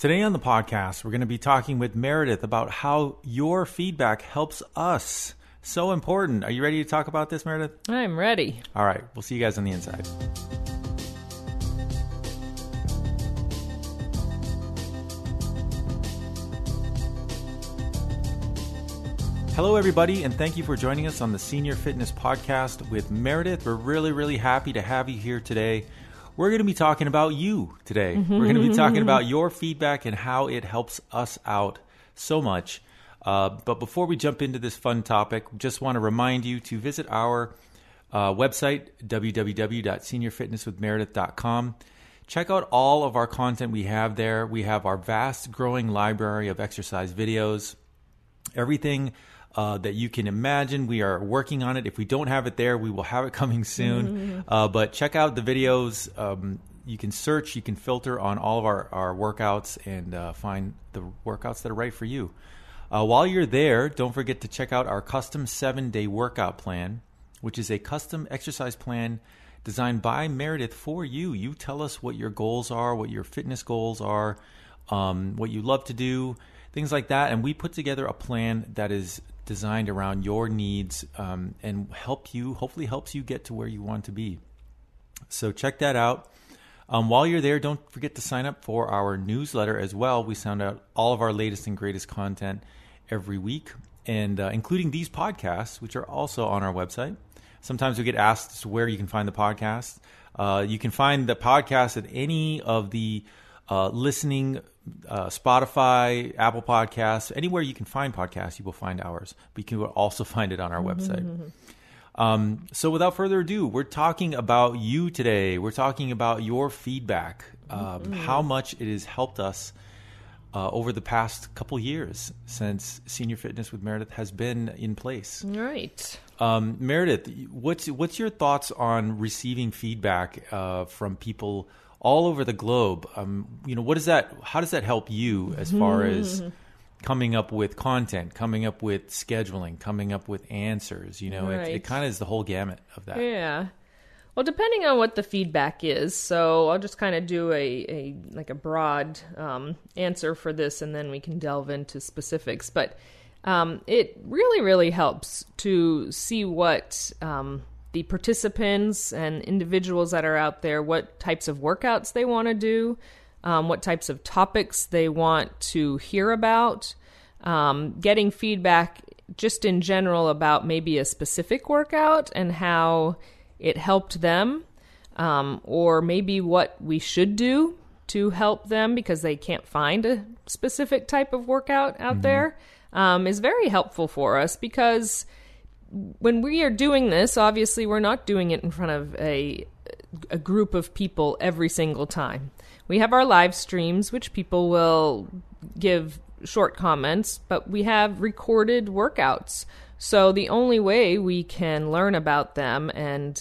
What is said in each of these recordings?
Today on the podcast, we're going to be talking with Meredith about how your feedback helps us. So important. Are you ready to talk about this, Meredith? I'm ready. All right. We'll see you guys on the inside. Hello, everybody, and thank you for joining us on the Senior Fitness Podcast with Meredith. We're really happy to have you here today. We're going to be talking about you today. We're going to be talking about your feedback and how it helps us out so much. But before we jump into this fun topic, just want to remind you to visit our website, www.seniorfitnesswithmeredith.com. Check out all of our content we have there. We have our vast growing library of exercise videos, everything that you can imagine. We are working on it. If we don't have it there, we will have it coming soon. But check out the videos. You can search, you can filter on all of our workouts and find the workouts that are right for you. While you're there, don't forget to check out our custom 7-day workout plan, which is a custom exercise plan designed by Meredith for you. You tell us what your goals are, what your fitness goals are, what you love to do, things like that. And we put together a plan that is designed around your needs and hopefully helps you get to where you want to be. So check that out. While you're there, don't forget to sign up for our newsletter as well. We send out all of our latest and greatest content every week, and including these podcasts, which are also on our website. Sometimes we get asked as to where you can find the podcast. You can find the podcast at any of the listening Spotify, Apple Podcasts, anywhere you can find podcasts, you will find ours. But you can also find it on our website. So without further ado, we're talking about you today. We're talking about your feedback, how much it has helped us over the past couple years since Senior Fitness with Meredith has been in place. Right. Meredith, what's your thoughts on receiving feedback from people all over the globe? How does that help you as far as coming up with content, coming up with scheduling, coming up with answers? Right. It kind of is the whole gamut of that. Yeah. Well, depending on what the feedback is, so I'll just kind of do a broad answer for this, and then we can delve into specifics. But it really helps to see what the participants and individuals that are out there, what types of workouts they want to do, what types of topics they want to hear about, getting feedback just in general about maybe a specific workout and how it helped them, or maybe what we should do to help them because they can't find a specific type of workout out there, is very helpful for us, because when we are doing this, obviously we're not doing it in front of a group of people every single time. We have our live streams, which people will give short comments, but we have recorded workouts. So the only way we can learn about them and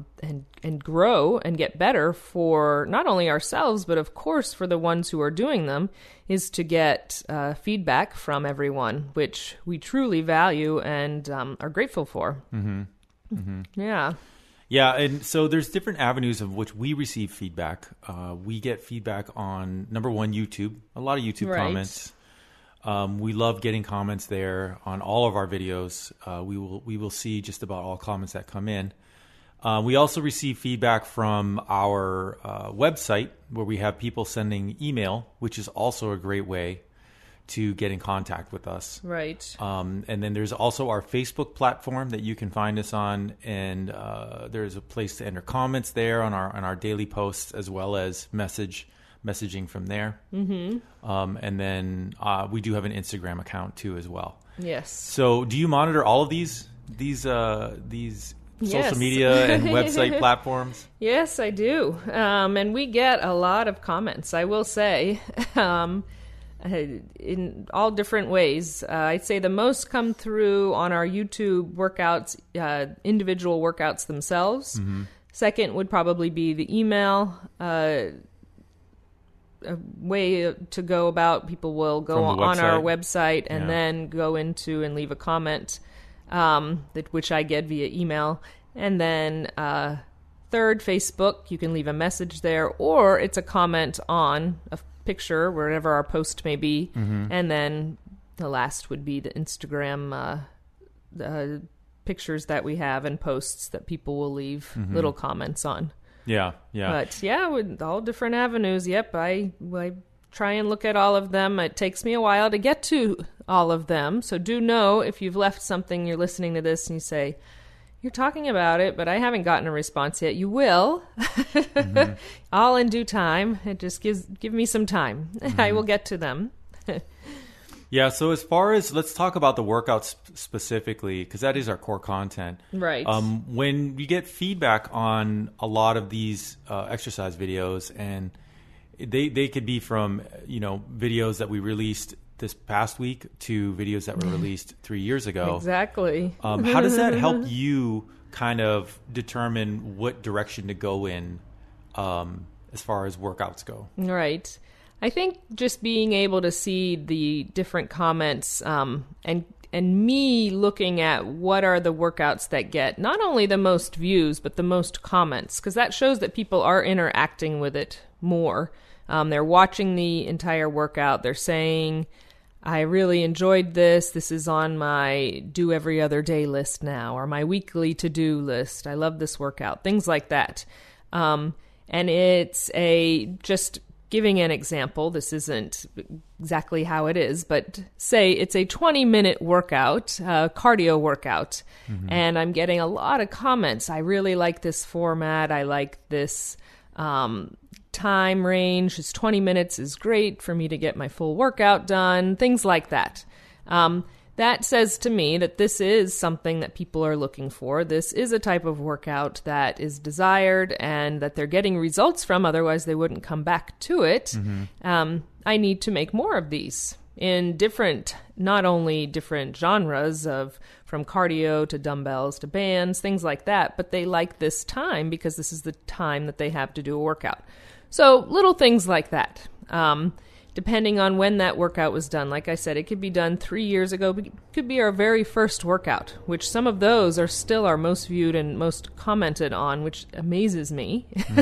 grow and get better for not only ourselves, but of course for the ones who are doing them, is to get feedback from everyone, which we truly value and are grateful for. Yeah. Yeah, and so there's different avenues of which we receive feedback. We get feedback on, number one, YouTube. A lot of YouTube comments. We love getting comments there on all of our videos. We will see just about all comments that come in. We also receive feedback from our website, where we have people sending email, which is also a great way to get in contact with us. Right. And then there's also our Facebook platform that you can find us on, and there's a place to enter comments there on our daily posts, as well as messaging from there. And then we do have an Instagram account too as well. Yes. So do you monitor all of these social media and website platforms? Yes, I do. And we get a lot of comments, I will say, in all different ways. I'd say the most come through on our YouTube workouts, individual workouts themselves. Second would probably be the email. A way to go about, people will go on our website and then go into and leave a comment, which I get via email. And then third, Facebook, you can leave a message there, or it's a comment on a picture, wherever our post may be. And then the last would be the Instagram pictures that we have and posts that people will leave little comments on. Yeah, yeah. But yeah, with all different avenues. Yep, I try and look at all of them. It takes me a while to get to all of them. So do know if you've left something, you're listening to this and you say, you're talking about it, but I haven't gotten a response yet. You will. All in due time. It just give me some time. I will get to them. Yeah, so as far as, let's talk about the workouts specifically, because that is our core content. Right. When we get feedback on a lot of these exercise videos, and they could be from, videos that we released this past week to videos that were released 3 years ago. Exactly. How does that help you kind of determine what direction to go in as far as workouts go? Right. I think just being able to see the different comments and me looking at what are the workouts that get not only the most views, but the most comments, because that shows that people are interacting with it more. They're watching the entire workout. They're saying, I really enjoyed this. This is on my do every other day list now, or my weekly to-do list. I love this workout. Things like that. And it's just giving an example, this isn't exactly how it is, but say it's a 20-minute workout, cardio workout, and I'm getting a lot of comments. I really like this format. I like this time range. This 20 minutes is great for me to get my full workout done, things like that. That says to me that this is something that people are looking for. This is a type of workout that is desired and that they're getting results from. Otherwise, they wouldn't come back to it. I need to make more of these in not only different genres from cardio to dumbbells to bands, things like that, but they like this time because this is the time that they have to do a workout. So little things like that. Depending on when that workout was done. Like I said, it could be done 3 years ago. It could be our very first workout, which some of those are still our most viewed and most commented on, which amazes me.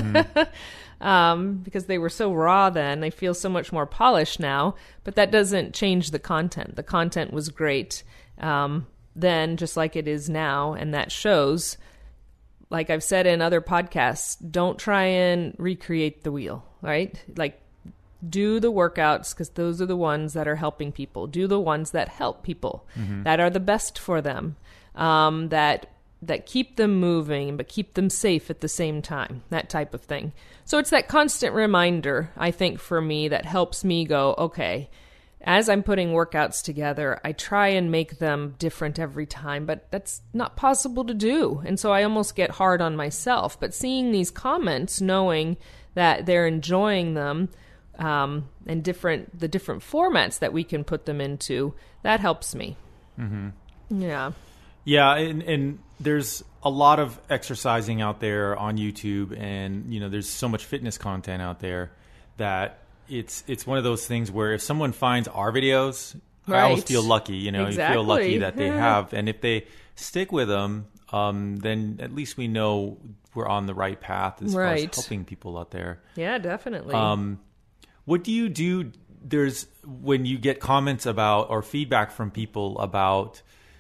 Because they were so raw then. They feel so much more polished now. But that doesn't change the content. The content was great then, just like it is now. And that shows, like I've said in other podcasts, don't try and recreate the wheel, right? Like, do the workouts because those are the ones that are helping people. Do the ones that help people, that are the best for them, that keep them moving but keep them safe at the same time, that type of thing. So it's that constant reminder, I think, for me that helps me go, okay, as I'm putting workouts together, I try and make them different every time, but that's not possible to do. And so I almost get hard on myself. But seeing these comments, knowing that they're enjoying them, and the different formats that we can put them into, that helps me. Yeah. Yeah, and there's a lot of exercising out there on YouTube, and there's so much fitness content out there that it's one of those things where if someone finds our videos, I always feel lucky. Exactly. You feel lucky that they have, and if they stick with them, then at least we know we're on the right path as far as helping people out there. Yeah, definitely. What do you do? When you get comments about or feedback from people about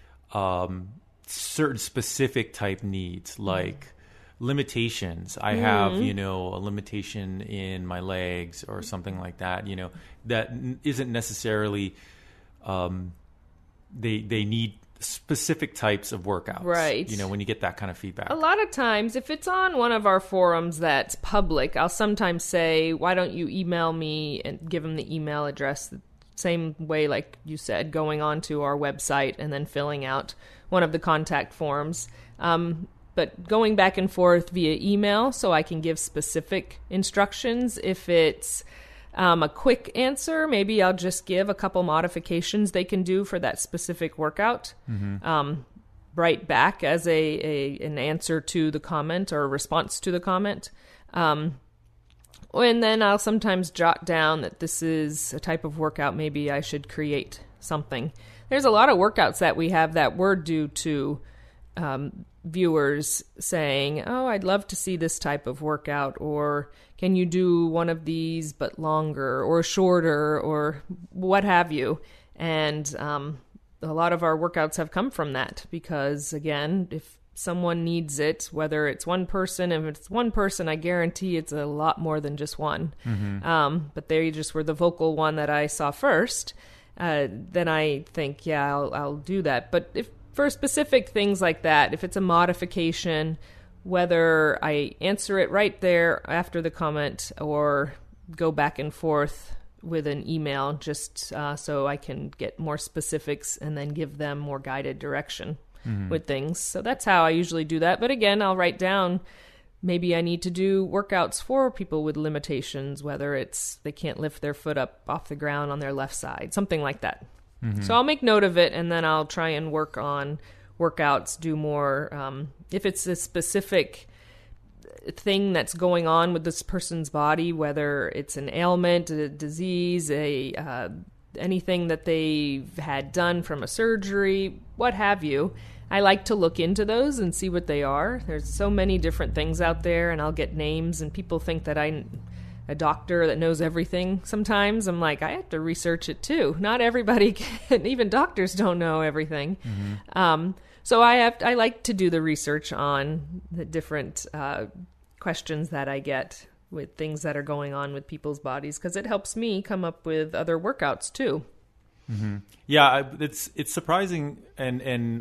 certain specific type needs, like limitations. I have, a limitation in my legs or something like that. That isn't necessarily they need specific types of workouts. Right. When you get that kind of feedback. A lot of times, if it's on one of our forums that's public, I'll sometimes say, why don't you email me, and give them the email address, the same way like you said, going on to our website and then filling out one of the contact forms. But going back and forth via email so I can give specific instructions. If it's a quick answer, maybe I'll just give a couple modifications they can do for that specific workout. Right back as an answer to the comment or a response to the comment. And then I'll sometimes jot down that this is a type of workout maybe I should create something. There's a lot of workouts that we have that were due to viewers saying, oh, I'd love to see this type of workout, or can you do one of these but longer or shorter or what have you. And a lot of our workouts have come from that because, again, if someone needs it, whether it's one person, if it's one person, I guarantee it's a lot more than just one. But they just were the vocal one that I saw first. Then I think, yeah, I'll do that. But if for specific things like that, if it's a modification, whether I answer it right there after the comment or go back and forth with an email just so I can get more specifics and then give them more guided direction with things. So that's how I usually do that. But again, I'll write down maybe I need to do workouts for people with limitations, whether it's they can't lift their foot up off the ground on their left side, something like that. So I'll make note of it, and then I'll try and work on workouts, do more. If it's a specific thing that's going on with this person's body, whether it's an ailment, a disease, anything that they've had done from a surgery, what have you, I like to look into those and see what they are. There's so many different things out there, and I'll get names, and people think that I'm a doctor that knows everything. Sometimes I'm like, I have to research it too. Not everybody can, even doctors don't know everything. So I like to do the research on the different questions that I get with things that are going on with people's bodies, because it helps me come up with other workouts too. Yeah, it's surprising and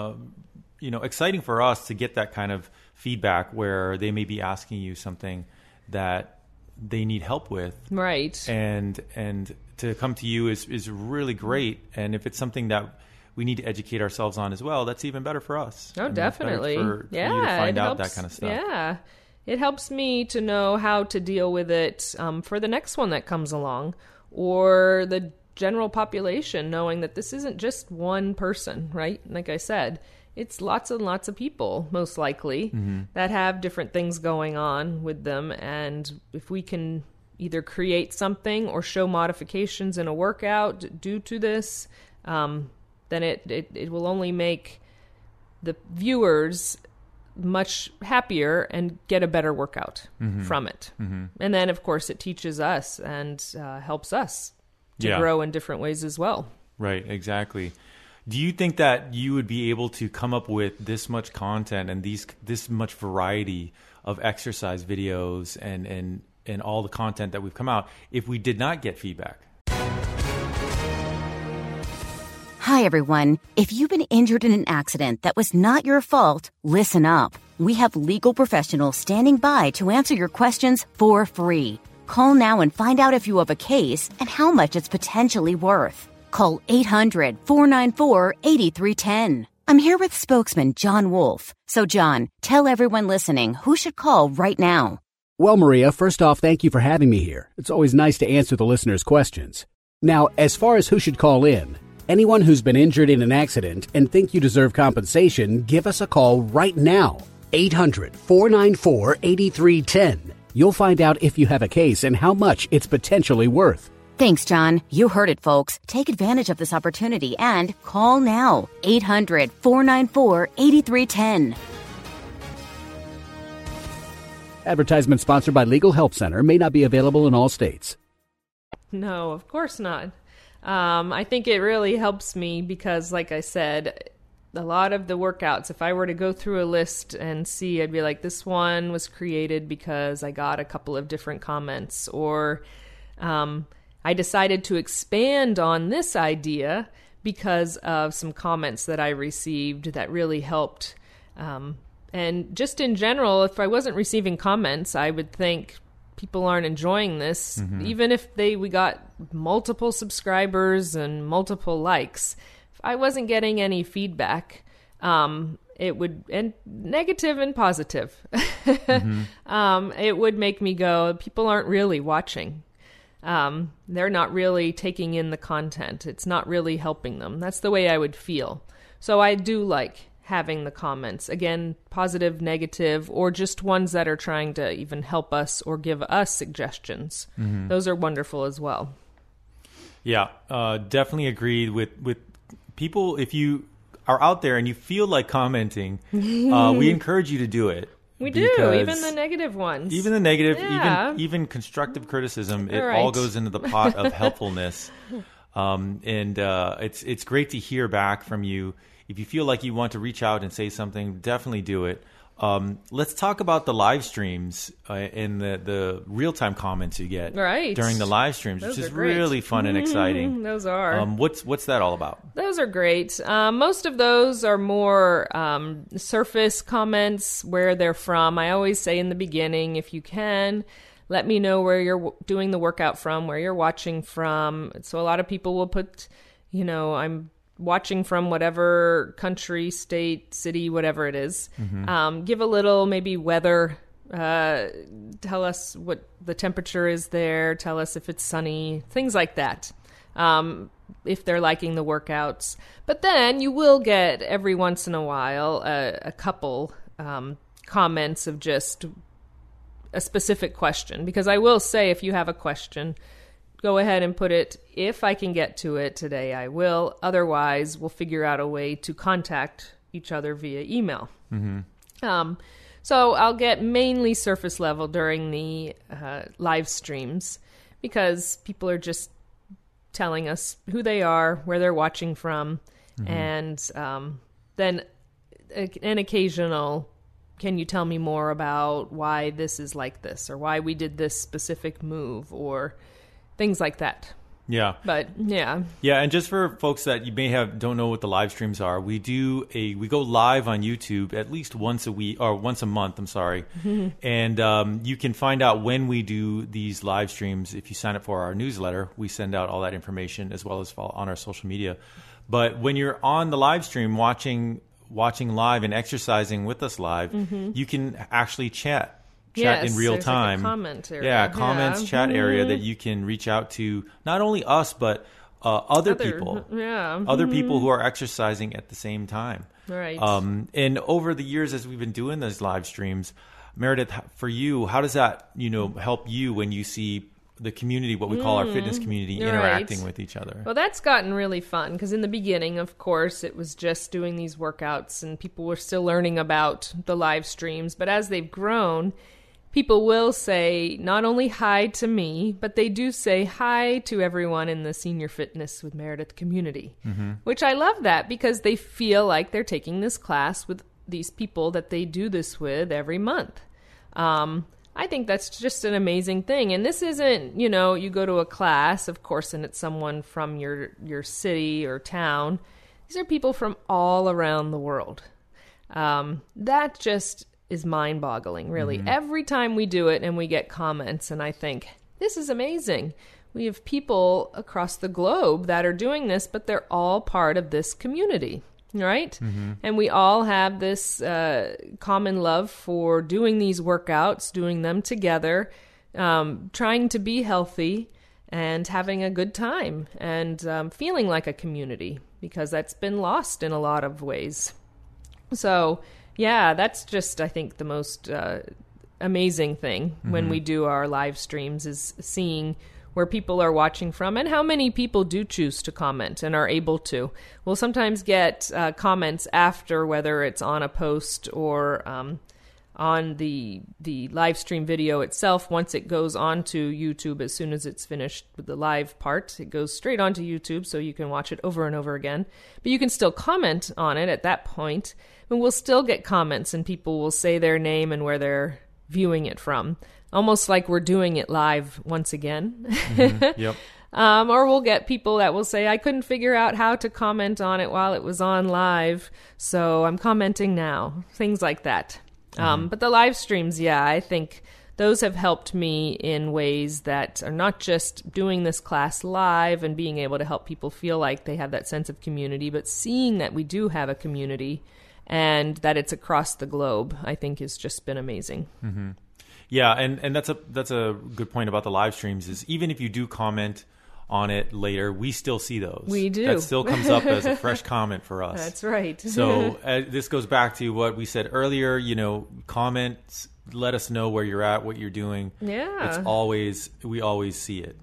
exciting for us to get that kind of feedback where they may be asking you something that they need help with, right? And to come to you is really great. And if it's something that we need to educate ourselves on as well, that's even better for us. Oh, definitely. For you to find out that kind of stuff. Yeah, it helps me to know how to deal with it for the next one that comes along, or the general population, knowing that this isn't just one person, right? Like I said, it's lots and lots of people, most likely, that have different things going on with them. And if we can either create something or show modifications in a workout due to this, then it will only make the viewers much happier and get a better workout from it. And then, of course, it teaches us and helps us to grow in different ways as well. Right, exactly. Do you think that you would be able to come up with this much content and this much variety of exercise videos and all the content that we've come out if we did not get feedback? Hi, everyone. If you've been injured in an accident that was not your fault, listen up. We have legal professionals standing by to answer your questions for free. Call now and find out if you have a case and how much it's potentially worth. Call 800-494-8310. I'm here with spokesman John Wolf. So, John, tell everyone listening who should call right now. Well, Maria, first off, thank you for having me here. It's always nice to answer the listeners' questions. Now, as far as who should call in, anyone who's been injured in an accident and think you deserve compensation, give us a call right now. 800-494-8310. You'll find out if you have a case and how much it's potentially worth. Thanks, John. You heard it, folks. Take advantage of this opportunity and call now. 800-494-8310. Advertisement sponsored by Legal Help Center. May not be available in all states. No, of course not. I think it really helps me because, like I said, a lot of the workouts, if I were to go through a list and see, I'd be like, this one was created because I got a couple of different comments, or I decided to expand on this idea because of some comments that I received that really helped. And just in general, if I wasn't receiving comments, I would think people aren't enjoying this. Even if we got multiple subscribers and multiple likes, if I wasn't getting any feedback, it would, and negative and positive, it would make me go, people aren't really watching. They're not really taking in the content. It's not really helping them. That's the way I would feel. So I do like having the comments. Again, positive, negative, or just ones that are trying to even help us or give us suggestions. Those are wonderful as well. Yeah, definitely agreed with people. are out there and you feel like commenting, we encourage you to do it. We do, even the negative ones. Even the negative, Yeah. even constructive criticism, it All right. all goes into the pot of helpfulness. It's great to hear back from you. If you feel like you want to reach out and say something, definitely do it. Let's talk about the live streams and the real-time comments you get Right. during the live streams, Those which is are great. really fun and exciting. Those are. What's that all about? Those are great. Most of those are more surface comments, where they're from. I always say in the beginning, if you can, let me know where you're doing the workout from, where you're watching from. So a lot of people will put, I'm watching from whatever country, state, city, whatever it is. Give a little maybe weather. Tell us what the temperature is there. Tell us if it's sunny, things like that. If they're liking the workouts. But then you will get every once in a while a couple comments of just a specific question. Because I will say, if you have a question, go ahead and put it. If I can get to it today, I will. Otherwise, we'll figure out a way to contact each other via email. So I'll get mainly surface level during the live streams, because people are just telling us who they are, where they're watching from, and then an occasional, can you tell me more about why this is like this, or why we did this specific move, or things like that. Yeah. But yeah. Yeah, and just for folks that you may don't know what the live streams are, we go live on YouTube at least once a week, or once a month, I'm sorry. And you can find out when we do these live streams if you sign up for our newsletter. We send out all that information, as well as follow on our social media. But when you're on the live stream watching live and exercising with us live, you can actually chat Yes, in real there's time. like a comment area. Yeah, comments, chat area that you can reach out to not only us, but other people. Yeah. Other people who are exercising at the same time. Right. And over the years, as we've been doing those live streams, Meredith, for you, how does that help you when you see the community, what we call our fitness community, interacting with each other? Well, that's gotten really fun, because in the beginning, of course, it was just doing these workouts and people were still learning about the live streams. But as they've grown, people will say not only hi to me, but they do say hi to everyone in the Senior Fitness with Meredith community, which I love that, because they feel like they're taking this class with these people that they do this with every month. I think that's just an amazing thing. And this isn't, you go to a class, of course, and it's someone from your city or town. These are people from all around the world. That just is mind-boggling, really. Every time we do it and we get comments, and I think, this is amazing. We have people across the globe that are doing this, but they're all part of this community. Right? And we all have this common love for doing these workouts, doing them together, trying to be healthy and having a good time, and feeling like a community, because that's been lost in a lot of ways. So, yeah, that's just, I think, the most amazing thing when we do our live streams, is seeing where people are watching from and how many people do choose to comment and are able to. We'll sometimes get comments after, whether it's on a post or on the live stream video itself. Once it goes onto YouTube, as soon as it's finished with the live part, it goes straight onto YouTube, so you can watch it over and over again. But you can still comment on it at that point, and we'll still get comments, and people will say their name and where they're viewing it from. Almost like we're doing it live once again. Yep. Or we'll get people that will say, I couldn't figure out how to comment on it while it was on live, so I'm commenting now. Things like that. But the live streams, yeah, I think those have helped me in ways that are not just doing this class live and being able to help people feel like they have that sense of community, but seeing that we do have a community and that it's across the globe, I think has just been amazing. Yeah, and that's a good point about the live streams, is even if you do comment on it later, we still see those. We do. That still comes up as a fresh comment for us. That's right. So this goes back to what we said earlier, comments, let us know where you're at, what you're doing. Yeah. We always see it.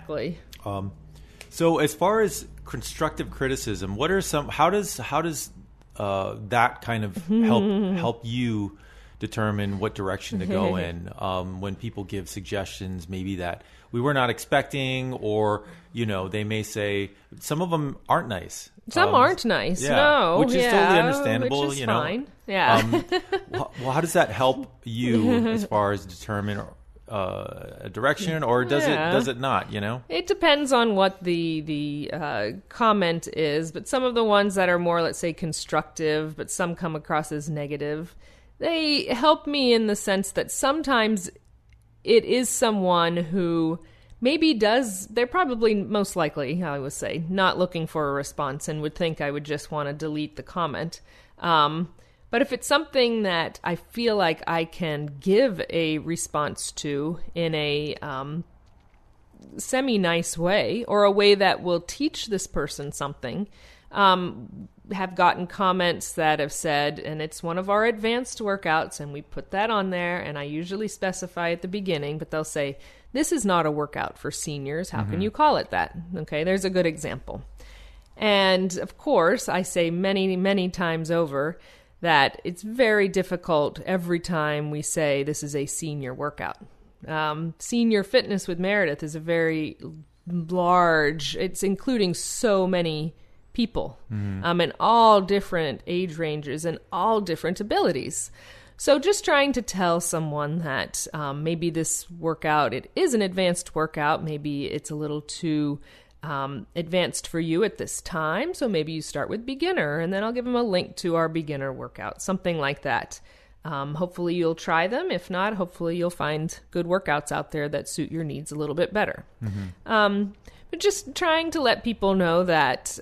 Exactly. So as far as constructive criticism, how does that kind of help you determine what direction to go in when people give suggestions maybe that we were not expecting, or they may say some of them aren't nice. Some aren't nice. Yeah, no, which is totally understandable. Which is fine. Yeah. Well, how does that help you as far as determine a direction, or does it not? It depends on what the comment is, but some of the ones that are more, let's say, constructive, but some come across as negative, they help me in the sense that sometimes it is someone who maybe they're probably most likely, I would say, not looking for a response and would think I would just want to delete the comment. But if it's something that I feel like I can give a response to in a semi-nice way, or a way that will teach this person something, have gotten comments that have said, and it's one of our advanced workouts, and we put that on there, and I usually specify at the beginning, but they'll say, this is not a workout for seniors. How can you call it that? Okay, there's a good example. And of course, I say many, many times over that it's very difficult every time we say this is a senior workout. Senior Fitness with Meredith is a very large, it's including so many people, and all different age ranges and all different abilities. So just trying to tell someone that maybe this workout, it is an advanced workout, maybe it's a little too advanced for you at this time, so maybe you start with beginner, and then I'll give them a link to our beginner workout, something like that. Hopefully you'll try them. If not, hopefully you'll find good workouts out there that suit your needs a little bit better. But just trying to let people know that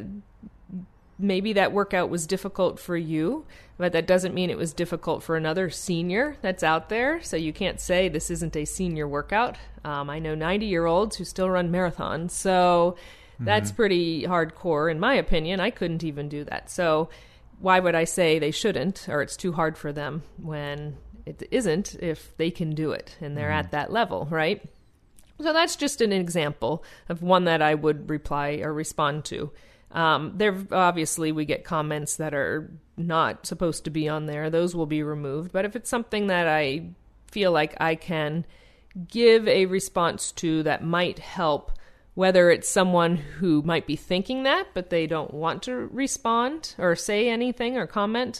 maybe that workout was difficult for you, but that doesn't mean it was difficult for another senior that's out there. So you can't say this isn't a senior workout. I know 90-year-olds who still run marathons, so that's pretty hardcore in my opinion. I couldn't even do that. So why would I say they shouldn't, or it's too hard for them, when it isn't, if they can do it and they're at that level, right? So that's just an example of one that I would reply or respond to. There, obviously, we get comments that are not supposed to be on there. Those will be removed. But if it's something that I feel like I can give a response to that might help, whether it's someone who might be thinking that, but they don't want to respond or say anything or comment,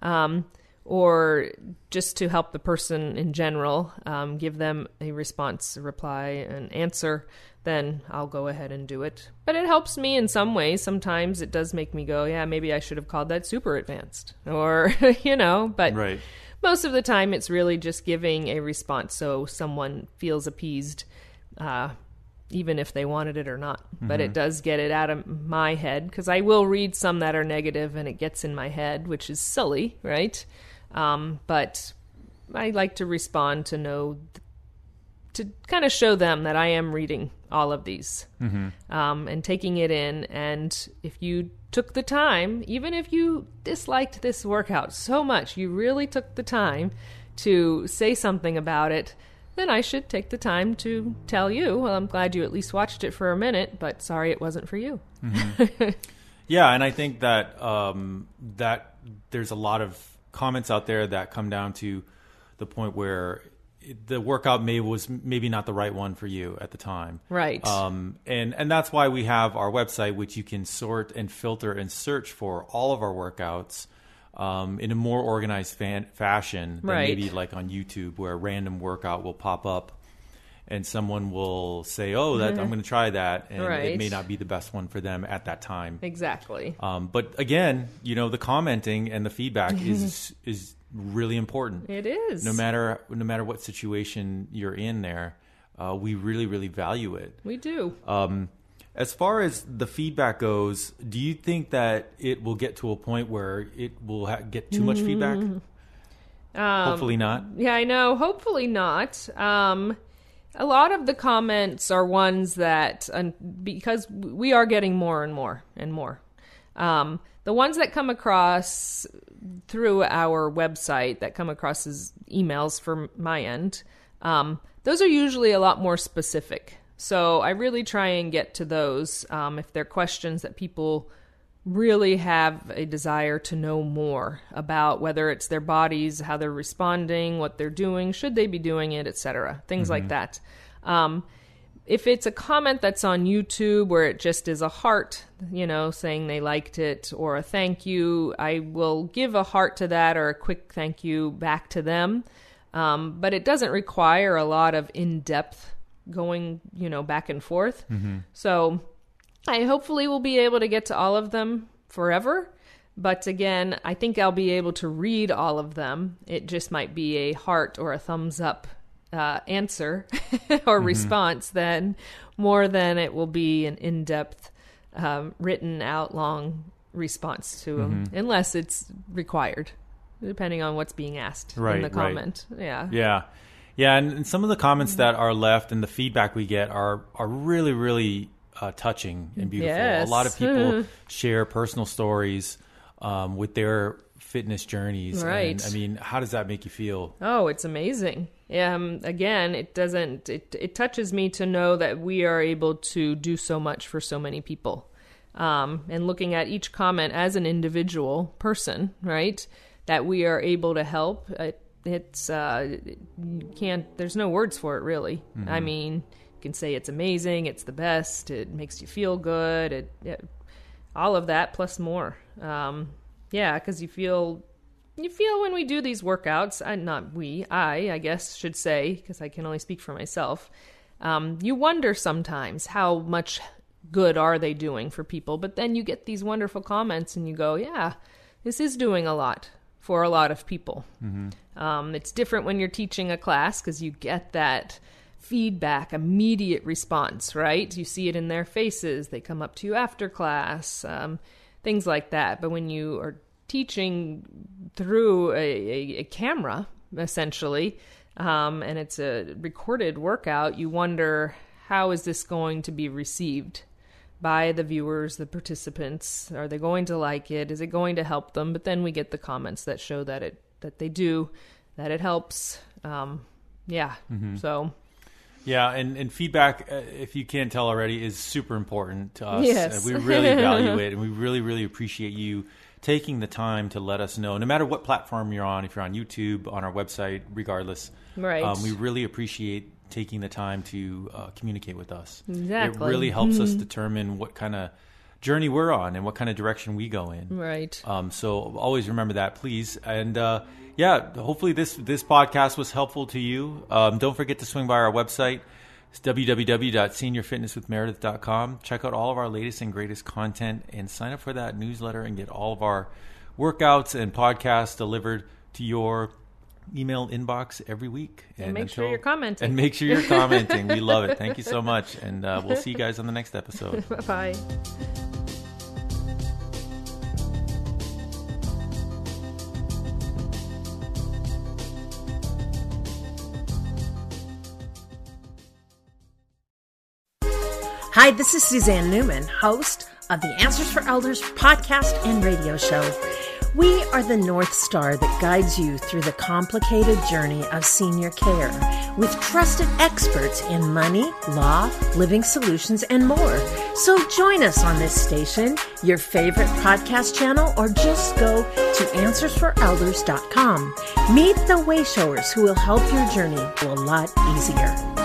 or just to help the person in general, give them a response, a reply, an answer, then I'll go ahead and do it. But it helps me in some ways. Sometimes it does make me go, yeah, maybe I should have called that super advanced, or, but right. Most of the time it's really just giving a response so someone feels appeased, even if they wanted it or not. But it does get it out of my head, because I will read some that are negative and it gets in my head, which is silly, right? But I like to respond to to kind of show them that I am reading all of these, and taking it in. And if you took the time, even if you disliked this workout so much, you really took the time to say something about it, then I should take the time to tell you, well, I'm glad you at least watched it for a minute, but sorry it wasn't for you. Yeah, and I think that that there's a lot of comments out there that come down to the point where the workout was maybe not the right one for you at the time. Right. And that's why we have our website, which you can sort and filter and search for all of our workouts in a more organized fashion than maybe like on YouTube, where a random workout will pop up and someone will say, oh, I'm going to try that. And it may not be the best one for them at that time. Exactly. But again, the commenting and the feedback is really important. It is. No matter what situation you're in there, we really, really value it. We do. As far as the feedback goes, do you think that it will get to a point where it will get too much feedback? Hopefully not. Yeah, I know. Hopefully not. A lot of the comments are ones that, because we are getting more and more and more, the ones that come across through our website, that come across as emails from my end, those are usually a lot more specific. So I really try and get to those if they're questions that people really have a desire to know more about whether it's their bodies, how they're responding, what they're doing, should they be doing it, etc. Things like that. If it's a comment that's on YouTube where it just is a heart, saying they liked it, or a thank you, I will give a heart to that or a quick thank you back to them. But it doesn't require a lot of in-depth going, back and forth. So I hopefully will be able to get to all of them forever. But again, I think I'll be able to read all of them. It just might be a heart or a thumbs up answer or response then, more than it will be an in-depth written out long response to them, unless it's required, depending on what's being asked in the comment. Yeah, and some of the comments that are left and the feedback we get are really, really touching and beautiful. A lot of people share personal stories with their fitness journeys. And, I mean, how does that make you feel? Oh, it's amazing. Again, it touches me to know that we are able to do so much for so many people. And looking at each comment as an individual person, right? That we are able to help. There's no words for it, really. I mean, you can say it's amazing, it's the best, it makes you feel good, all of that plus more. Because you feel when we do these workouts, I guess should say, because I can only speak for myself, you wonder sometimes how much good are they doing for people, but then you get these wonderful comments and you go, yeah, this is doing a lot for a lot of people. It's different when you're teaching a class because you get that feedback, immediate response, right? You see it in their faces. They come up to you after class, things like that. But when you are teaching through a camera, essentially, and it's a recorded workout, you wonder, how is this going to be received by the viewers, the participants? Are they going to like it? Is it going to help them? But then we get the comments that show that they do, that it helps. So... Yeah, and feedback, if you can't tell already, is super important to us. Yes. We really value it, and we really, really appreciate you taking the time to let us know, no matter what platform you're on, if you're on YouTube, on our website, regardless. Right. We really appreciate taking the time to communicate with us. Exactly. It really helps us determine what kind of journey we're on and what kind of direction we go in. Right. So always remember that, please. And hopefully this podcast was helpful to you. Don't forget to swing by our website. It's www.seniorfitnesswithmeredith.com. Check out all of our latest and greatest content and sign up for that newsletter and get all of our workouts and podcasts delivered to your email inbox every week. And make sure you're commenting. And make sure you're commenting. We love it. Thank you so much. And we'll see you guys on the next episode. Bye-bye. Hi, this is Suzanne Newman, host of the Answers for Elders podcast and radio show. We are the North Star that guides you through the complicated journey of senior care with trusted experts in money, law, living solutions, and more. So join us on this station, your favorite podcast channel, or just go to AnswersForElders.com. Meet the Wayshowers who will help your journey go a lot easier.